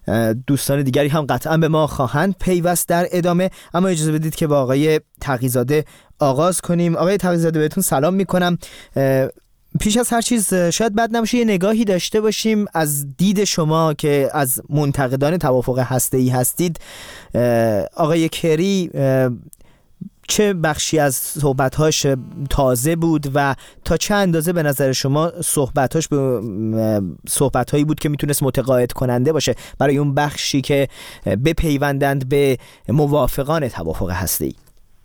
دوستان دیگری هم قطعا به ما خواهند پیوست در ادامه، اما اجازه بدید که با آقای تقی‌زاده آغاز کنیم. آقای تقی‌زاده بهتون سلام میکنم. پیش از هر چیز شاید بد نباشه یه نگاهی داشته باشیم از دید شما که از منتقدان توافق هسته‌ای هستید. آقای کری چه بخشی از صحبت‌هاش تازه بود و تا چه اندازه به نظر شما صحبت‌هاش به صحبت‌هایی بود که میتونست متقاعد کننده باشه برای اون بخشی که بپیوندند به موافقان توافق هسته‌ای؟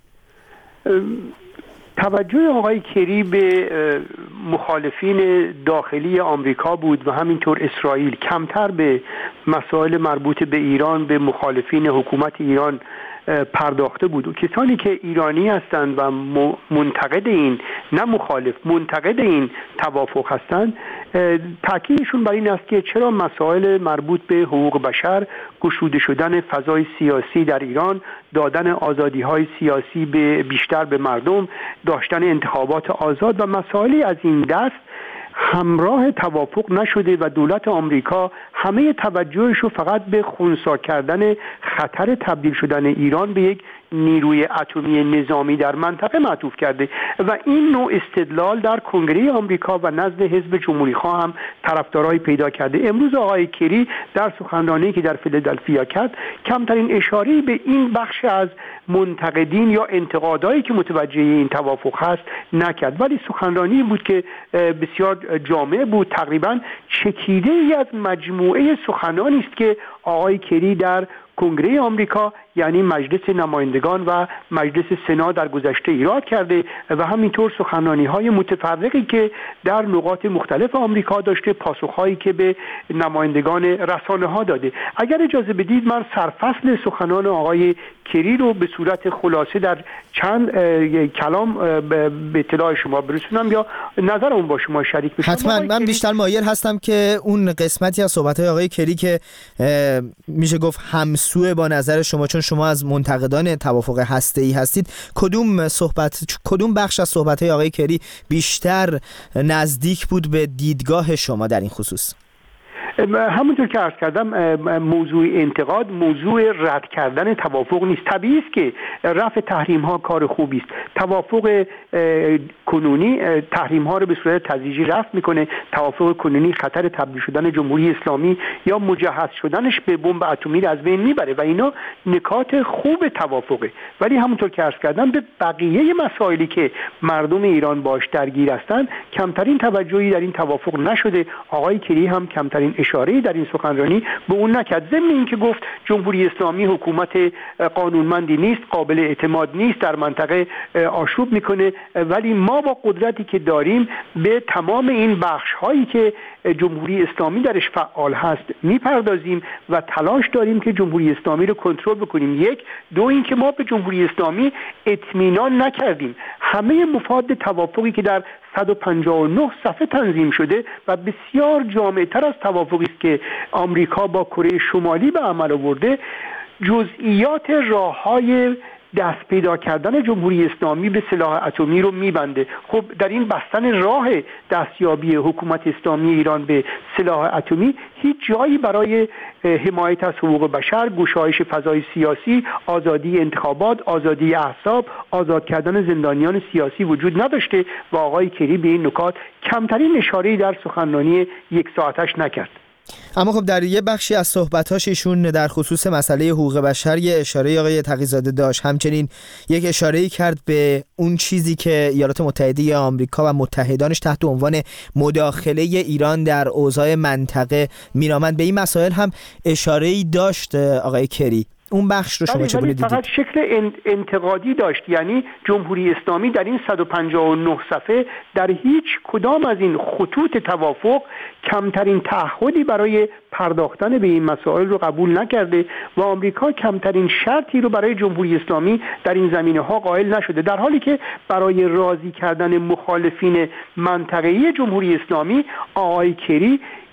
توجه آقای کری به مخالفین داخلی آمریکا بود و همینطور اسرائیل، کمتر به مسائل مربوط به ایران، به مخالفین حکومت ایران پرداخته بود. و کسانی که ایرانی هستند و منتقد این، نه مخالف، منتقد این توافق هستند، تاکیدشون بر این است که چرا مسائل مربوط به حقوق بشر، گشوده شدن فضای سیاسی در ایران، دادن آزادی‌های سیاسی بیشتر به مردم، داشتن انتخابات آزاد و مسائلی از این دست همراه توافق نشده و دولت آمریکا همه توجهش رو فقط به خنثی کردن خطر تبدیل شدن ایران به یک نیروی اتمی نظامی در منطقه معطوف کرده و این نوع استدلال در کنگره آمریکا و نزد حزب جمهوری‌خواه هم طرفدارای پیدا کرده. امروز آقای کری در سخنرانی که در فیلادلفیا کرد کمترین اشاره‌ای به این بخش از منتقدین یا انتقادایی که متوجه این توافق هست نکرد، ولی سخنرانی بود که بسیار جامع بود، تقریبا چکیده ای از مجموعه سخنانی است که آقای کری در کنگره آمریکا یعنی مجلس نمایندگان و مجلس سنا در گذشته ایراد کرده و همینطور سخنرانی‌های متفرقی که در نقاط مختلف آمریکا داشته، پاسخهایی که به نمایندگان رسانه‌ها داده. اگر اجازه بدید من سرفصل سخنان آقای کری رو به صورت خلاصه در چند کلام به اطلاع شما برسونم یا نظرم با شما شریک بشم. حتما من بیشتر مایل هستم که اون قسمتی از صحبت‌های آقای کری که میشه گفت همسو با نظر شما، چون شما از منتقدان توافق هسته‌ای هستید، کدوم بخش از صحبت‌های آقای کری بیشتر نزدیک بود به دیدگاه شما در این خصوص؟ همونطور که عرض کردم موضوع انتقاد موضوع رد کردن توافق نیست. طبیعی است که رفع تحریم ها کار خوبی است. توافق کنونی تحریم ها رو به صورت تدریجی رفع میکنه. توافق کنونی خطر تبدیل شدن جمهوری اسلامی یا مجهز شدنش به بمب اتمی رو از بین میبره و اینا نکات خوب توافقه، ولی همونطور که عرض کردم به بقیه مسائلی که مردم ایران باش درگیر هستند کمترین توجهی در این توافق نشده. آقای کری هم کمترین اشاره‌ای در این سخنرانی به اون نکرد، ضمن اینکه گفت جمهوری اسلامی حکومت قانونمندی نیست، قابل اعتماد نیست، در منطقه آشوب میکنه، ولی ما با قدرتی که داریم به تمام این بخش‌هایی که جمهوری اسلامی درش فعال هست میپردازیم و تلاش داریم که جمهوری اسلامی رو کنترل بکنیم. یک، دو اینکه ما به جمهوری اسلامی اطمینان نکردیم. همه مفاد توافقی که در 159 صفحه تنظیم شده و بسیار جامع‌تر از توافقی است که آمریکا با کره شمالی به عمل آورده، جزئیات راه‌های دست پیدا کردن جمهوری اسلامی به سلاح اتمی رو میبنده. خب در این بستن راه دستیابی حکومت اسلامی ایران به سلاح اتمی هیچ جایی برای حمایت از حقوق بشر، گشایش فضای سیاسی، آزادی انتخابات، آزادی احزاب، آزاد کردن زندانیان سیاسی وجود نداشته و آقای کری به این نکات کمترین اشاره‌ای در سخنرانی یک ساعتش نکرد. اما خب در یه بخشی از صحبت‌هاش ایشون در خصوص مسئله حقوق بشر یه اشاره آقای تقی‌زاده داشت، همچنین یک اشاره‌ای کرد به اون چیزی که ایالات متحده آمریکا و متحدانش تحت عنوان مداخله ایران در اوضاع منطقه می‌نامند. به این مسائل هم اشاره‌ای داشت آقای کری. اون بخش رو شما چگونه دیدید؟ فقط شکل انتقادی داشت، یعنی جمهوری اسلامی در این 159 صفحه در هیچ کدام از این خطوط توافق کمترین تعهدی برای پرداختن به این مسائل رو قبول نکرده و آمریکا کمترین شرطی رو برای جمهوری اسلامی در این زمینه‌ها قائل نشده، در حالی که برای راضی کردن مخالفین منطقه‌ای جمهوری اسلامی آقای کری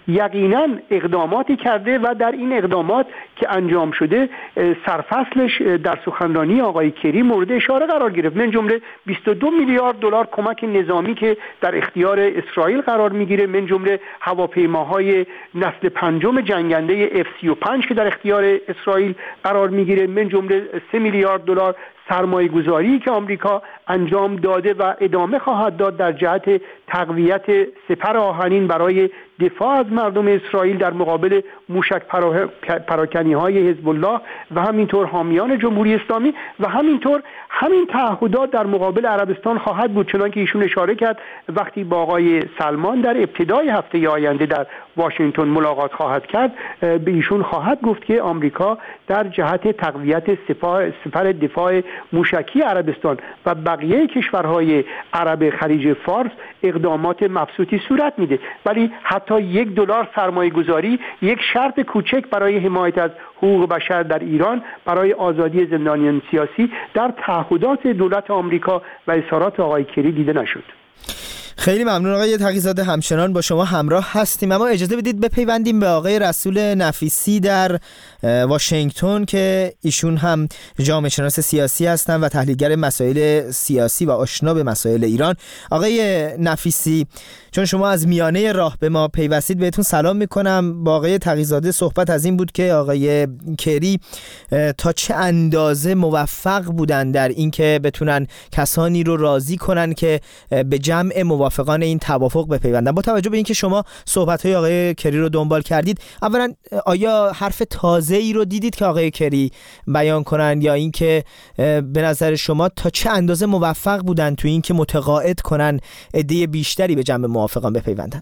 یقینا اقداماتی کرده و در این اقدامات که انجام شده سرفصلش در سخنرانی آقای کری مورد اشاره قرار گرفت، من جمله 22 میلیارد دلار کمک نظامی که در اختیار اسرائیل قرار میگیره، من جمله هواپیماهای نسل پنجم جنگنده F-35 که در اختیار اسرائیل قرار میگیره، من جمله 3 میلیارد دلار سرمایه گذاری که آمریکا انجام داده و ادامه خواهد داد در جهت تقویت سپر آهنین برای دفاع از مردم اسرائیل در مقابل موشک پراکنی های حزب الله و همینطور حامیان جمهوری اسلامی و همینطور همین تعهدات در مقابل عربستان خواهد بود، چنانکه ایشون اشاره کرد وقتی با آقای سلمان در ابتدای هفته آینده در واشنگتن ملاقات خواهد کرد، به ایشون خواهد گفت که آمریکا در جهت تقویت سپر دفاع موشکی عربستان و بقیه کشورهای عرب خلیج فارس اقدامات مبسوطی صورت میده، ولی حتی $1 سرمایه گذاری یک شرط کوچک برای حمایت از حقوق بشر در ایران، برای آزادی زندانیان سیاسی در تعهدات دولت آمریکا و اظهارات آقای کری دیده نشد. خیلی ممنون آقای تقی‌زاده، همچنان با شما همراه هستیم. اما اجازه بدید بپیوندیم به آقای رسول نفیسی در واشنگتن که ایشون هم جامعه شناس سیاسی هستن و تحلیلگر مسائل سیاسی و آشنا به مسائل ایران. آقای نفیسی، چون شما از میانه راه به ما پیوستید بهتون سلام میکنم. با آقای تقی‌زاده صحبت از این بود که آقای کری تا چه اندازه موفق بودن در اینکه بتونن کسانی رو راضی کنن که به جمع موافقان این توافق بپیوندن. با توجه به اینکه شما صحبت‌های آقای کری رو دنبال کردید، اولا آیا حرف تازه‌ای رو دیدید که آقای کری بیان کنن، یا اینکه به نظر شما تا چه اندازه موفق بودن تو اینکه متقاعد کنن عده بیشتری به جمع موافقان بپیوندن؟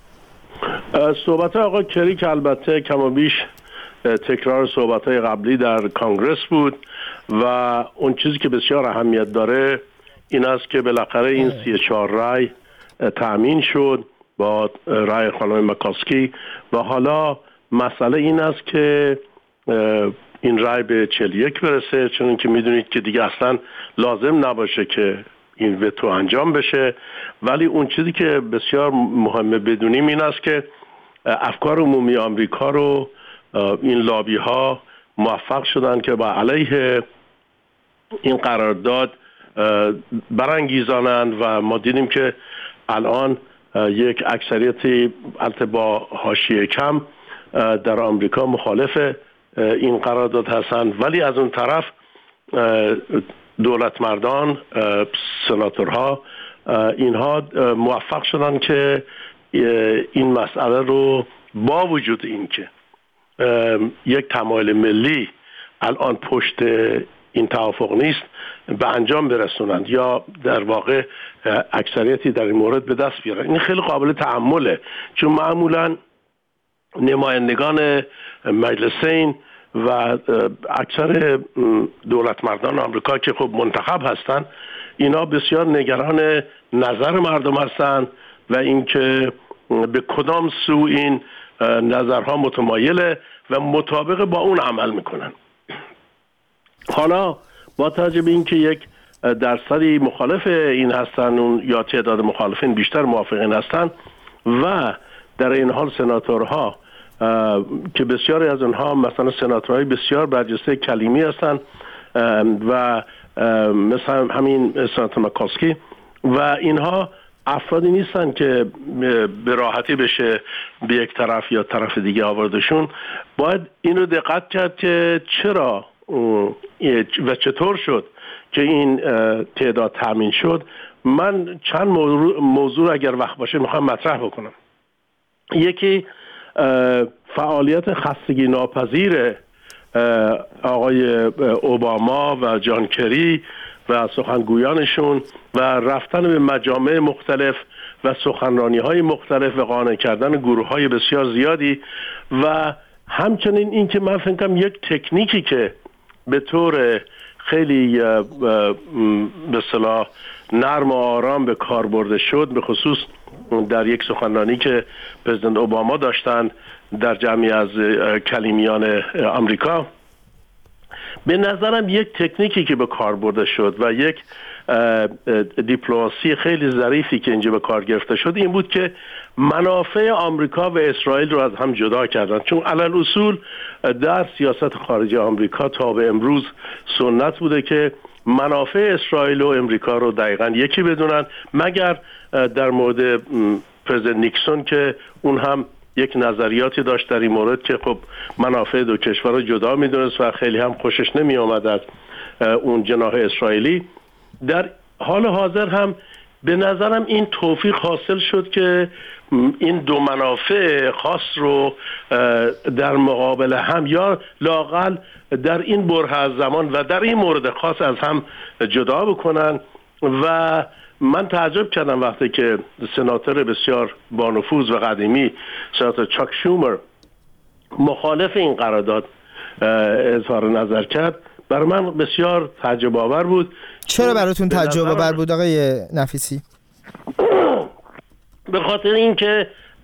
صحبت آقای کری که البته کم و بیش تکرار صحبت‌های قبلی در کانگرس بود و اون چیزی که بسیار اهمیت داره این است که بالاخره این 34 رای تأمین شد با رای خانم مکاسکی و حالا مسئله این است که این رای به 41 برسه، چون که میدونید که دیگه اصلا لازم نباشه که این وتو انجام بشه. ولی اون چیزی که بسیار مهمه بدونیم این است که افکار عمومی آمریکا رو این لابی ها موفق شدن که با علیه این قرارداد برانگیزانند و ما دیدیم که الان یک اکثریتی البته با حاشیه کم در آمریکا مخالف این قرارداد هستند، ولی از اون طرف دولت مردان، سناتورها، اینها موفق شدن که این مسئله رو با وجود اینکه یک تمایل ملی الان پشت این توافق نیست به انجام برسونند یا در واقع اکثریتی در این مورد به دست بیارن. این خیلی قابل تأمله، چون معمولا نمایندگان مجلسین و اکثر دولت مردان آمریکا که خب منتخب هستند، اینا بسیار نگران نظر مردم هستند و اینکه به کدام سو این نظرها متمایله و مطابق با اون عمل میکنن. حالا با توجه به اینکه یک درصدی مخالف این هستن یا تعداد مخالفین بیشتر موافقین هستن و در این حال سناتورها که بسیاری از اونها مثلا سناتورهای بسیار برجسته کلیمی هستن و مثلا همین سناتور مکاسکی و اینها افرادی نیستن که به راحتی بشه به یک طرف یا طرف دیگه آوردشون. باید اینو دقت کرد که چرا و چطور شد که این تعداد تامین شد. من چند موضوع اگر وقت باشه میخوام مطرح بکنم. یکی فعالیت خستگی ناپذیر آقای اوباما و جان کری و سخنگویانشون و رفتن به مجامع مختلف و سخنرانی‌های مختلف و قانع کردن گروه‌های بسیار زیادی و همچنین این که من فکر کنم یک تکنیکی که به طور خیلی به اصطلاح نرم و آرام به کار برده شد، به خصوص در یک سخنرانی که پرزیدنت اوباما داشتن در جمعی از کلیمیان آمریکا، به نظرم یک تکنیکی که به کار برده شد و یک دیپلماسی خیلی ظریفی که اینجا به کار گرفته شد این بود که منافع آمریکا و اسرائیل رو از هم جدا کردن، چون علل اصول در سیاست خارجی آمریکا تا به امروز سنت بوده که منافع اسرائیل و امریکا رو دقیقاً یکی بدونن، مگر در مورد پرزیدنت نیکسون که اون هم یک نظریاتی داشت در این مورد که خب منافع دو کشور رو جدا میدونست و خیلی هم خوشش نمی آمد از اون جناح اسرائیلی. در حال حاضر هم به نظرم این توفیق حاصل شد که این دو منافع خاص رو در مقابل هم یا لااقل در این بره از زمان و در این مورد خاص از هم جدا بکنن. و من تعجب کردم وقتی که سناتور بسیار بانفوذ و قدیمی سناتور چاک شومر مخالف این قرارداد اظهار نظر کرد. برای من بسیار تعجب آور بود. چرا براتون تعجب آور بود آقای نفیسی؟ به خاطر اینکه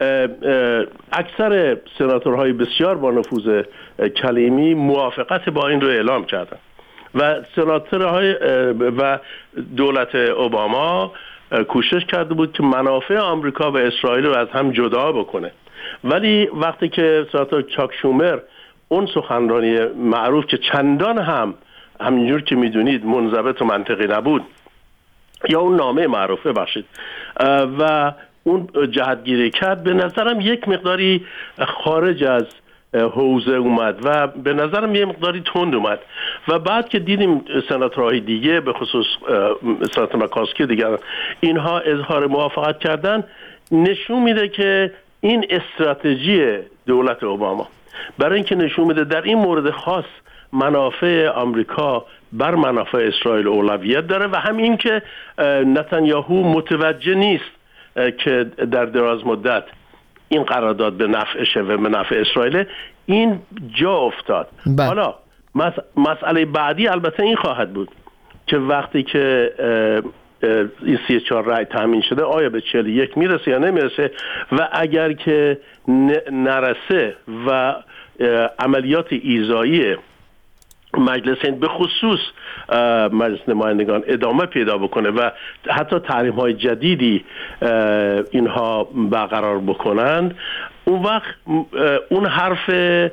اکثر سناتورهای بسیار با نفوذ کلیمی موافقت با این رو اعلام کردن و سناتورهای و دولت اوباما کوشش کرده بود که منافع آمریکا و اسرائیل رو از هم جدا بکنه. ولی وقتی که سناتور چاک شومر اون سخنرانی معروف که چندان همینجور که میدونید منضبط و منطقی نبود، یا اون نامه معروفه باشید و اون جهتگیری کرد، به نظرم یک مقداری خارج از حوزه اومد و به نظرم یک مقداری تند اومد. و بعد که دیدیم سناتورهای دیگه به خصوص سناتور مکاسکی دیگر اینها اظهار موافقت کردن، نشون میده که این استراتژی دولت اوباما برای اینکه نشون میده در این مورد خاص منافع آمریکا بر منافع اسرائیل اولویت داره و هم این که نتانیاهو متوجه نیست که در دراز مدت این قرارداد به نفعشه و به نفع اسرائیل، این جا افتاد. حالا مسئله بعدی البته این خواهد بود که وقتی که این 34 رای تامین شده آیا به 41 میرسه یا نمیرسه، و اگر که نرسه و عملیات ایذایی مجلس هند به خصوص مجلس نمایندگان ادامه پیدا بکنه و حتی تحریم های جدیدی اینها برقرار بکنند، اون وقت اون حرف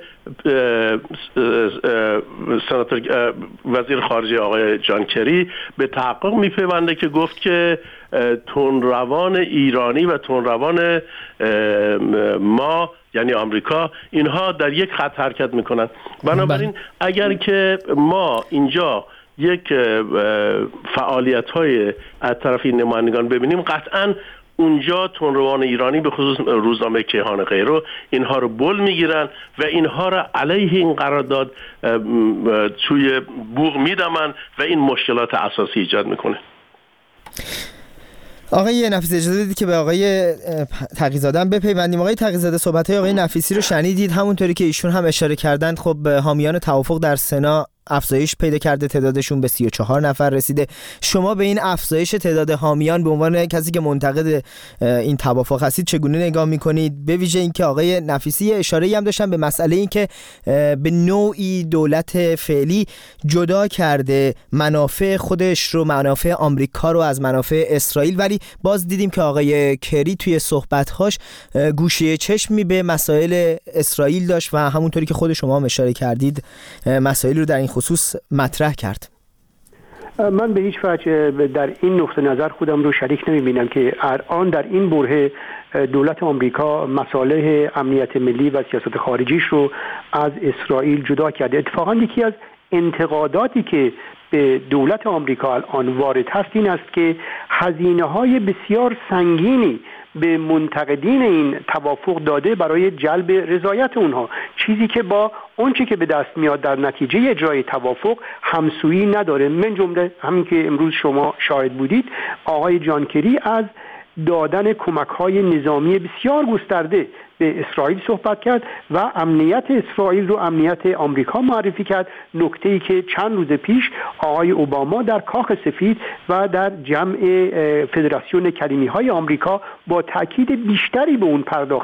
سناتور وزیر خارجه آقای جان کری به تحقق میپیونده که گفت که تندروان ایرانی و تندروان ما یعنی آمریکا اینها در یک خط حرکت میکنن. بنابراین اگر که ما اینجا یک فعالیت‌های از طرف این نمایندگان ببینیم، قطعاً اونجا تندروان ایرانی به خصوص روزنامه کیهان غیره اینها رو بل میگیرن و اینها رو علیه این قرارداد توی بوق میدمن و این مشکلات اساسی ایجاد میکنه. آقای نفیسی اجازه بدید که به آقای تقی‌زاده بپیوندیم. آقای تقی‌زاده صحبت‌های آقای نفیسی رو شنیدید، همونطوری که ایشون هم اشاره کردند خب حامیان توافق در سنا افزایش پیدا کرده، تعدادشون به 34 نفر رسیده. شما به این افزایش تعداد حامیان به عنوان کسی که منتقد این توافق هستید چگونه نگاه میکنید؟ به ویژه اینکه آقای نفیسی اشاره‌ای هم داشتن به مسئله این که به نوعی دولت فعلی جدا کرده منافع خودش رو، منافع آمریکا رو از منافع اسرائیل، ولی باز دیدیم که آقای کری توی صحبت‌هاش گوشه چشمی به مسائل اسرائیل داشت و همونطوری که خود شما هم اشاره کردید مسائل رو در این خصوص مطرح کرد. من به هیچ وجه در این نقطه نظر خودم رو شریک نمی‌بینم که الان در این بره دولت آمریکا مصالح امنیت ملی و سیاست خارجیش رو از اسرائیل جدا کرده. اتفاقاً یکی از انتقاداتی که به دولت آمریکا الان وارد هست این است که هزینه‌های بسیار سنگینی به منتقدین این توافق داده برای جلب رضایت اونها، چیزی که با اون چی که به دست میاد در نتیجه اجرای توافق همسویی نداره. من جمله همین که امروز شما شاهد بودید، آقای جان کری از دادن کمک‌های نظامی بسیار گسترده به اسرائیل صحبت کرد و امنیت اسرائیل رو امنیت آمریکا معرفی کرد، نکته‌ای که چند روز پیش آقای اوباما در کاخ سفید و در جمع فدراسیون کلیمی‌های آمریکا با تاکید بیشتری به اون پرداخت.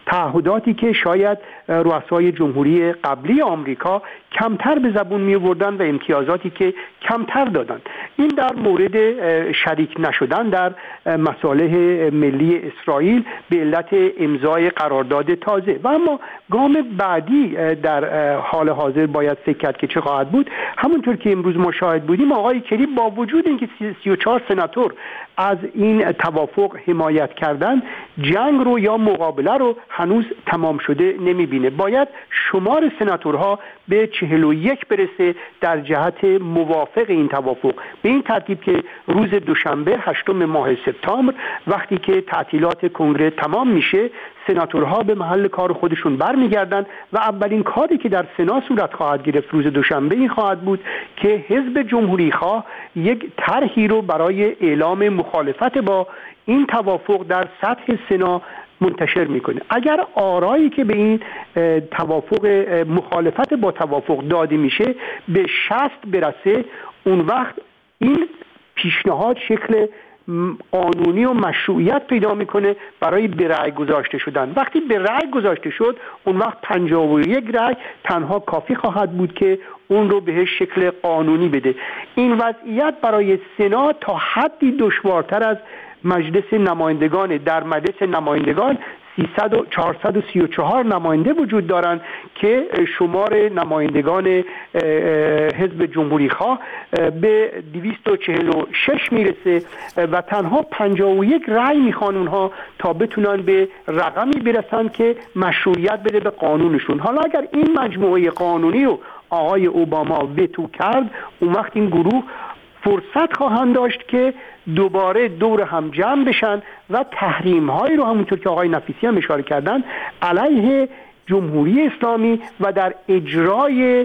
تعهداتی که شاید رؤسای جمهوری قبلی آمریکا کمتر به زبون می آوردن و امتیازاتی که کمتر دادن. این در مورد شریک نشدن در مصالح ملی اسرائیل به علت امضای قرارداد تازه. و اما گام بعدی در حال حاضر باید فکر کرد که چه خواهد بود. همونطور که امروز ما شاهد بودیم، آقای کری با وجود اینکه 34 سناتور از این توافق حمایت کردن، جنگ رو یا مقابله رو هنوز تمام شده نمیبینه. باید شمار سناتورها به 41 برسه در جهت موافق این توافق، به این ترتیب که روز دوشنبه 8 ماه سپتامبر وقتی که تعطیلات کنگره تمام میشه، سناتورها به محل کار خودشون برمیگردن و اولین کاری که در سنا صورت خواهد گرفت روز دوشنبه این خواهد بود که حزب جمهوری خواه یک طرحی رو برای اعلام مخالفت با این توافق در سطح سنا منتشر میکنه. اگر آرایی که به این توافق مخالفت با توافق داده میشه به 60 برسه، اون وقت این پیشنهاد شکل قانونی و مشروعیت پیدا میکنه برای به رأی گذاشته شدن. وقتی به رأی گذاشته شد، اون وقت 51 رأی تنها کافی خواهد بود که اون رو بهش شکل قانونی بده. این وضعیت برای سنا تا حدی دشوارتر از مجلس نمایندگان. در مجلس نمایندگان 434 نماینده وجود دارند که شمار نمایندگان حزب جمهوری خواه به 246 میرسه و تنها 51 رأی میخوان اونها تا بتونن به رقمی برسن که مشروعیت بده به قانونشون. حالا اگر این مجموعه قانونی رو آقای اوباما وتو کرد، اون وقت این گروه فرصت خواهند داشت که دوباره دور هم جمع بشن و تحریم هایی رو همونطور که آقای نفیسی هم اشاره کردن علیه جمهوری اسلامی و در اجرای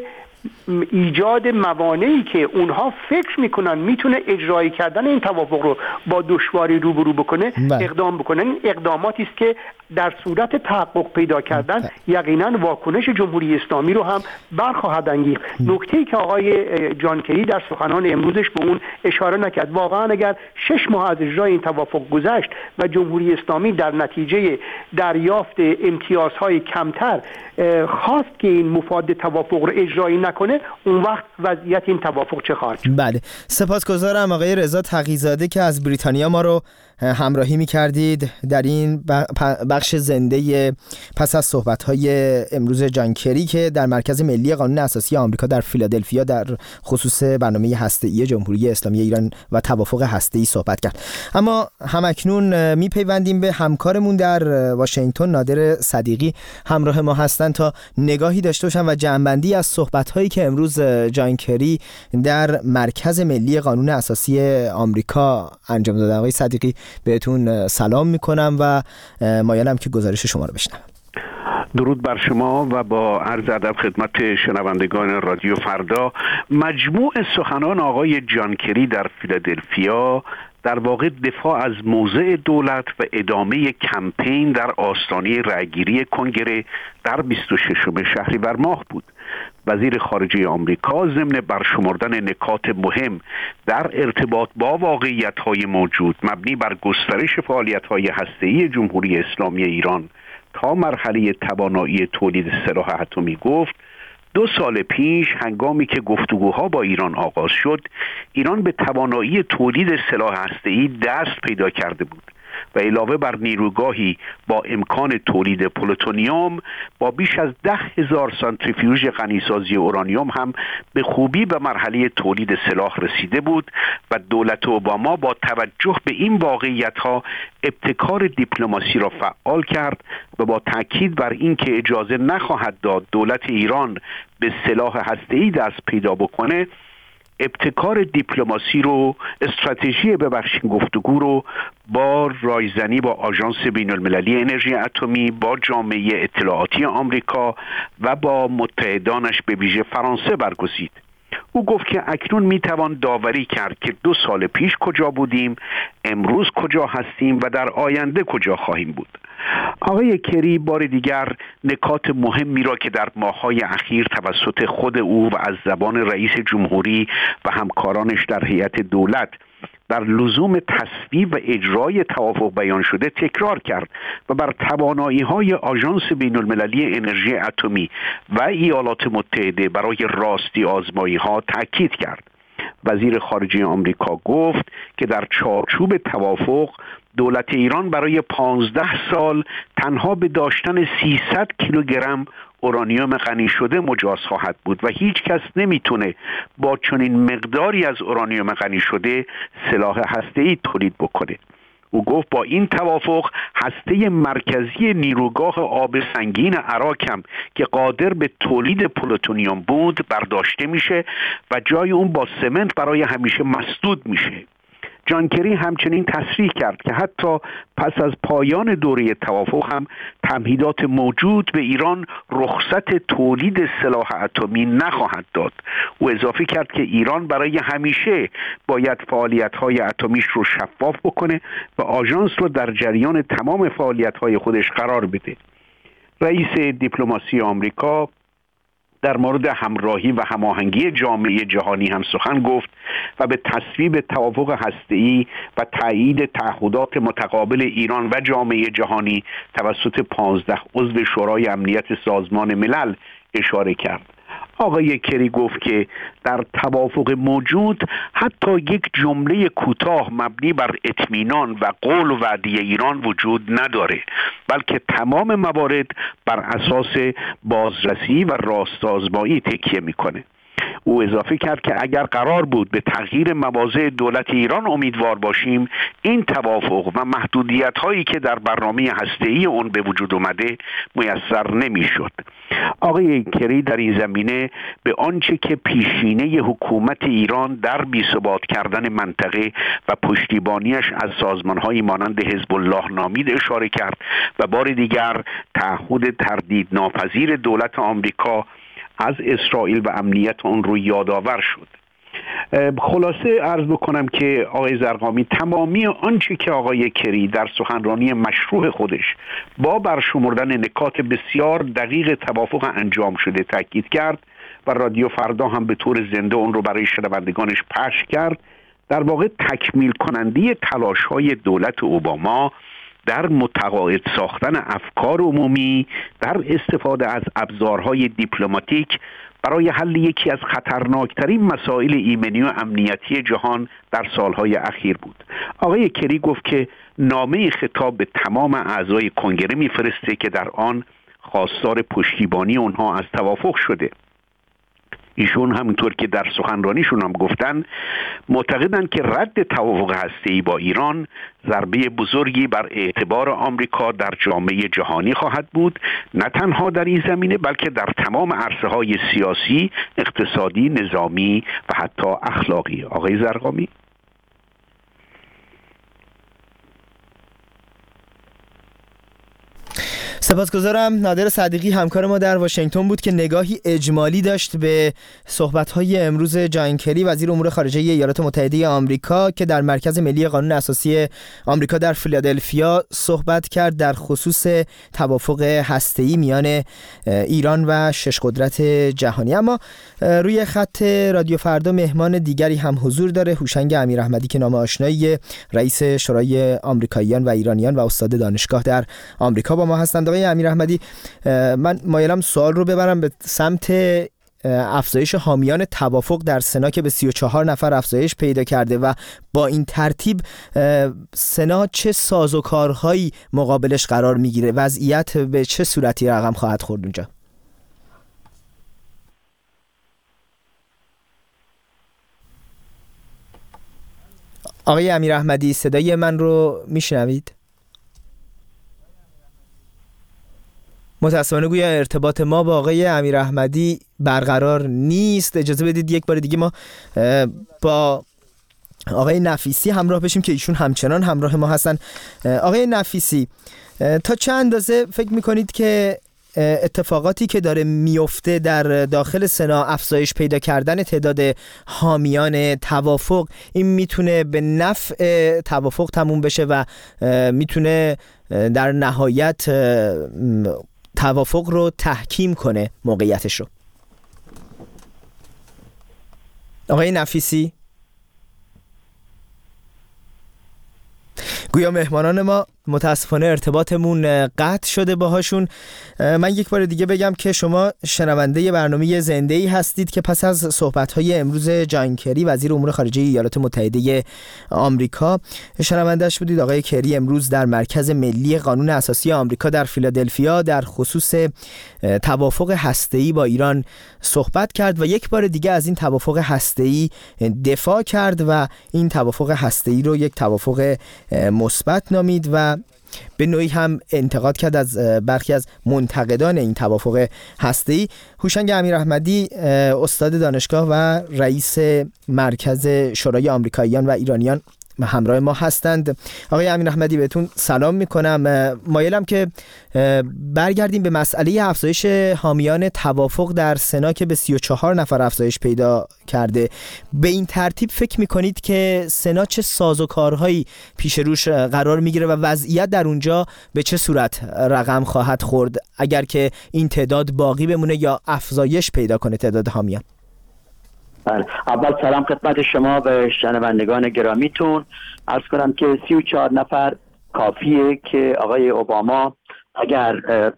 ایجاد موانعی که اونها فکر میکنن میتونه اجرایی کردن این توافق رو با دشواری روبرو بکنه اقدام بکنن. این اقداماتی است که در صورت تحقق پیدا کردن یقینا واکنش جمهوری اسلامی رو هم برخواهد انگیخت. نکته‌ای که آقای جان کری در سخنان امروزش به اون اشاره نکرد، واقعا اگر 6 ماه از اجرای این توافق گذشت و جمهوری اسلامی در نتیجه دریافت امتیازهای کمتر خواست که این مفاد توافق رو اجرایی نکنه، اون وقت وضعیت این توافق چه خواهد شد؟ بله، سپاسگزارم آقای رضا تقی‌زاده که از بریتانیا ما رو همراهی می‌کردید در این بخش زنده پس از صحبت‌های امروز جان کری که در مرکز ملی قانون اساسی آمریکا در فیلادلفیا در خصوص برنامه هسته‌ای جمهوری اسلامی ایران و توافق هسته‌ای صحبت کرد. اما همکنون میپیوندیم به همکارمون در واشنگتن نادر صدیقی، همراه ما هستند تا نگاهی داشته باشن و جمع‌بندی از صحبت‌هایی که امروز جان کری در مرکز ملی قانون اساسی آمریکا انجام دادن. آقای صدیقی، بهتون سلام میکنم و مایلم که گزارش شما رو بشنوم. درود بر شما و با عرض ادب خدمت شنوندگان رادیو فردا. مجموع سخنان آقای جان کری در فیلادلفیا در واقع دفاع از موضع دولت و ادامه کمپین در آستانه رأیگیری کنگره در 26 شهریور ماه بود. وزیر خارجه آمریکا ضمن برشمردن نکات مهم در ارتباط با واقعیت‌های موجود مبنی بر گسترش فعالیت‌های هسته‌ای جمهوری اسلامی ایران تا مرحله توانایی تولید سلاح اتمی گفت 2 سال پیش هنگامی که گفتگوها با ایران آغاز شد، ایران به توانایی تولید سلاح هسته‌ای دست پیدا کرده بود و علاوه بر نیروگاهی با امکان تولید پلوتونیوم با بیش از 10,000 سانتریفیوژ غنیسازی اورانیوم هم به خوبی به مرحله تولید سلاح رسیده بود و دولت اوباما با توجه به این واقعیت‌ها ابتکار دیپلماسی را فعال کرد و با تاکید بر اینکه اجازه نخواهد داد دولت ایران به سلاح هسته‌ای دست پیدا بکنه، ابتکار دیپلماسی رو گفتگو رو با رایزنی با آژانس بین‌المللی انرژی اتمی، با جامعه اطلاعاتی آمریکا و با متحدانش به ویژه فرانسه برگزید. او گفت که اکنون میتوان داوری کرد که 2 سال پیش کجا بودیم، امروز کجا هستیم و در آینده کجا خواهیم بود. آقای کری بار دیگر نکات مهمی را که در ماه‌های اخیر توسط خود او و از زبان رئیس جمهوری و همکارانش در هیئت دولت در لزوم تصویب و اجرای توافق بیان شده تکرار کرد و بر توانایی‌های آژانس بین‌المللی انرژی اتمی و ایالات متحده برای راستی آزمایی‌ها تاکید کرد. وزیر خارجه آمریکا گفت که در چارچوب توافق دولت ایران برای 15 سال تنها به داشتن 300 کیلوگرم اورانیوم غنی شده مجاز خواهد بود و هیچ کس نمیتونه با چنین مقداری از اورانیوم غنی شده سلاح هسته‌ای تولید بکنه. او گفت با این توافق هسته مرکزی نیروگاه آب سنگین عراق هم که قادر به تولید پلوتونیوم بود برداشته میشه و جای اون با سمنت برای همیشه مسدود میشه. جان کری همچنین تصریح کرد که حتی پس از پایان دوره توافق هم تمهیدات موجود به ایران رخصت تولید سلاح اتمی نخواهد داد. او اضافه کرد که ایران برای همیشه باید فعالیت‌های اتمیش رو شفاف بکنه و آژانس رو در جریان تمام فعالیت‌های خودش قرار بده. رئیس دیپلماسی آمریکا در مورد همراهی و هماهنگی جامعه جهانی هم سخن گفت و به تصویب توافق هسته‌ای و تایید تعهدات متقابل ایران و جامعه جهانی توسط 15 عضو شورای امنیت سازمان ملل اشاره کرد. آقای کری گفت که در توافق موجود حتی یک جمله کوتاه مبنی بر اطمینان و قول و وعده ایران وجود نداره، بلکه تمام موارد بر اساس بازرسی و راست‌آزمایی تکیه میکنه. او اضافه کرد که اگر قرار بود به تغییر مواضع دولت ایران امیدوار باشیم، این توافق و محدودیت هایی که در برنامه هسته‌ای اون به وجود اومده میسر نمیشد. آقای کری در این زمینه به آنچه که پیشینه حکومت ایران در بی‌ثبات کردن منطقه و پشتیبانیش از سازمان‌هایی مانند حزب الله نامید اشاره کرد و بار دیگر تعهد تردید ناپذیر دولت آمریکا از اسرائیل و امنیت اون رو یادآور شد. خلاصه عرض بکنم که آقای زرقامی تمامی آنچه که آقای کری در سخنرانی مشروع خودش با برشمردن نکات بسیار دقیق توافق انجام شده تاکید کرد و رادیو فردا هم به طور زنده اون رو برای شنوندگانش پخش کرد، در واقع تکمیل کننده تلاش‌های دولت اوباما در متقاعد ساختن افکار عمومی در استفاده از ابزارهای دیپلماتیک برای حل یکی از خطرناکترین مسائل ایمنی و امنیتی جهان در سالهای اخیر بود. آقای کری گفت که نامه خطاب به تمام اعضای کنگره میفرسته که در آن خواستار پشتیبانی اونها از توافق شده. ایشون همونطور که در سخنرانیشون هم گفتن معتقدن که رد توافق هسته‌ای با ایران ضربه بزرگی بر اعتبار آمریکا در جامعه جهانی خواهد بود، نه تنها در این زمینه بلکه در تمام عرصه‌های سیاسی، اقتصادی، نظامی و حتی اخلاقی. آقای زرقامی. سپاسگزارم. نادر صدیقی همکار ما در واشنگتن بود که نگاهی اجمالی داشت به صحبت‌های امروز جان کری وزیر امور خارجه ایالات متحده آمریکا که در مرکز ملی قانون اساسی آمریکا در فیلادلفیا صحبت کرد در خصوص توافق هسته‌ای میان ایران و شش قدرت جهانی. اما روی خط رادیو فردا مهمان دیگری هم حضور داره، هوشنگ امیراحمدی که نام آشنایی، رئیس شورای آمریکاییان و ایرانیان و استاد دانشگاه در آمریکا با ما هستند. آقای امیراحمدی، من مایلم سوال رو ببرم به سمت افزایش حامیان توافق در سنا که به 34 نفر افزایش پیدا کرده و با این ترتیب سنا چه سازوکارهایی مقابلش قرار میگیره؟ وضعیت به چه صورتی رقم خواهد خورد اونجا؟ آقای امیراحمدی صدای من رو میشنوید؟ متاسفانه گویا ارتباط ما با آقای امیراحمدی برقرار نیست. اجازه بدید یک بار دیگه ما با آقای نفیسی همراه بشیم که ایشون همچنان همراه ما هستن. آقای نفیسی، تا چه اندازه فکر میکنید که اتفاقاتی که داره میفته در داخل سنا، افزایش پیدا کردن تعداد حامیان توافق، این میتونه به نفع توافق تموم بشه و میتونه در نهایت توافق رو تحکیم کنه موقعیتش رو؟ آقای نفیسی؟ گویا مهمانان ما متاسفانه ارتباطمون قطع شده باهاشون. من یک بار دیگه بگم که شما شنونده برنامه زنده‌ای هستید که پس از صحبت‌های امروز جان کری وزیر امور خارجه ایالات متحده آمریکا شنونده‌اش بودید. آقای کری امروز در مرکز ملی قانون اساسی آمریکا در فیلادلفیا در خصوص توافق هسته‌ای با ایران صحبت کرد و یک بار دیگه از این توافق هسته‌ای دفاع کرد و این توافق هسته‌ای رو یک توافق مثبت نامید و به نوعی هم انتقاد کرد از برخی از منتقدان این توافق هسته‌ای. هوشنگ امیراحمدی استاد دانشگاه و رئیس مرکز شورای آمریکاییان و ایرانیان همراه ما هستند. آقای امیراحمدی بهتون سلام میکنم. مایلم که برگردیم به مسئله افزایش حامیان توافق در سنا که به 34 نفر افزایش پیدا کرده. به این ترتیب فکر میکنید که سنا چه سازوکارهایی پیش روش قرار میگیره و وضعیت در اونجا به چه صورت رقم خواهد خورد اگر که این تعداد باقی بمونه یا افزایش پیدا کنه تعداد حامیان؟ بله، اول سلام خدمت شما و شنوندگان گرامیتون. عرض کنم که 34 نفر کافیه که آقای اوباما اگر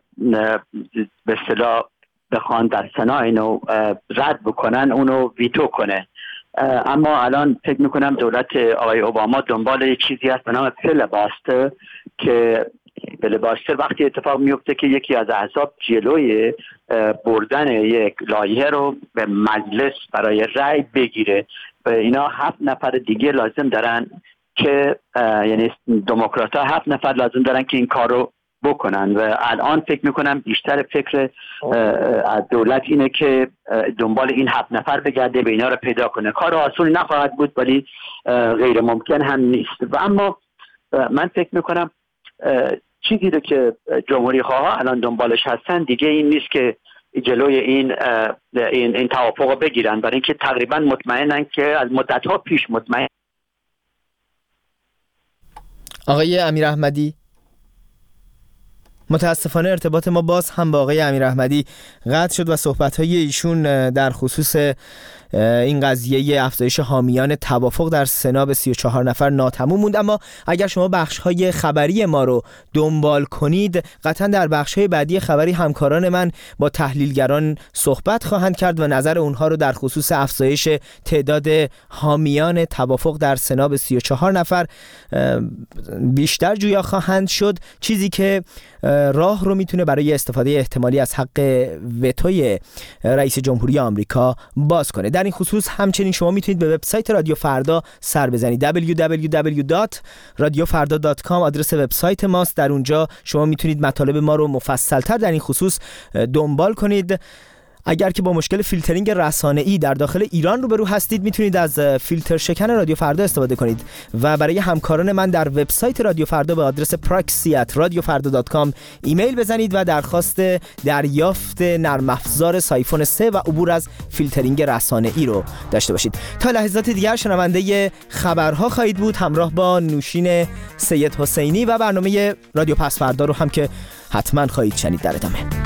به اصطلاح بخوان در سنا اینو رد بکنن اونو ویتو کنه. اما الان فکر میکنم دولت آقای اوباما دنبال چیزی هست به نام فیلباستر که فیلباستر وقتی اتفاق میفته که یکی از احزاب جلوی بردن یک لایحه رو به مجلس برای رأی بگیره و اینا 7 نفر دیگه لازم دارن که یعنی دموکرات‌ها 7 نفر لازم دارن که این کار رو بکنن و الان فکر میکنم بیشتر فکر از دولت اینه که دنبال این 7 نفر بگرده به اینا رو پیدا کنه. کار آسونی نخواهد بود ولی غیر ممکن هم نیست. و اما من فکر میکنم چیزی رو که جمهوری خواه الان دنبالش هستن دیگه این نیست که جلوی این توافق رو بگیرن، برای اینکه تقریبا مطمئنن که از مدت‌ها پیش مطمئن. آقای امیراحمدی، متاسفانه ارتباط ما باز هم با آقای امیراحمدی قطع شد و صحبت‌های ایشون در خصوص این قضیه افزایش حامیان توافق در سنا به 34 نفر ناتمام موند. اما اگر شما بخش‌های خبری ما رو دنبال کنید قطعا در بخش‌های بعدی خبری همکاران من با تحلیلگران صحبت خواهند کرد و نظر اونها رو در خصوص افزایش تعداد حامیان توافق در سنا به 34 نفر بیشتر جویا خواهند شد، چیزی که راه رو میتونه برای استفاده احتمالی از حق وتوی رئیس جمهوری آمریکا باز کنه. در این خصوص همچنین شما میتونید به وبسایت رادیو فردا سر بزنید. www.radiofarda.com آدرس وبسایت ماست. در اونجا شما میتونید مطالب ما رو مفصل‌تر در این خصوص دنبال کنید. اگر که با مشکل فیلترینگ رسانه‌ای در داخل ایران روبرو هستید میتونید از فیلتر شکن رادیو فردا استفاده کنید و برای همکاران من در وبسایت رادیو فردا به آدرس proxy@radiofarda.com ایمیل بزنید و درخواست دریافت نرم افزار سایفون 3 و عبور از فیلترینگ رسانه‌ای رو داشته باشید. تا لحظات دیگر شنونده خبرها خواهید بود همراه با نوشین سید حسینی و برنامه رادیو پس فردا رو هم که حتما خواهید شنید در ادامه.